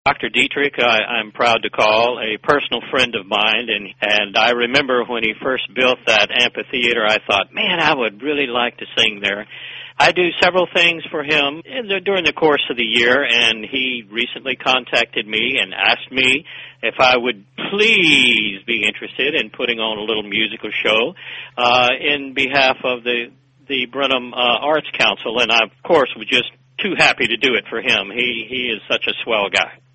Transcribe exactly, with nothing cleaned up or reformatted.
Doctor Dietrich, I, I'm proud to call a personal friend of mine, and, and I remember when he first built that amphitheater, I thought, man, I would really like to sing there. I do several things for him in the, during the course of the year, and he recently contacted me and asked me if I would please be interested in putting on a little musical show uh, in behalf of the, the Brenham uh, Arts Council, and I, of course, was just too happy to do it for him. He, he is such a swell guy.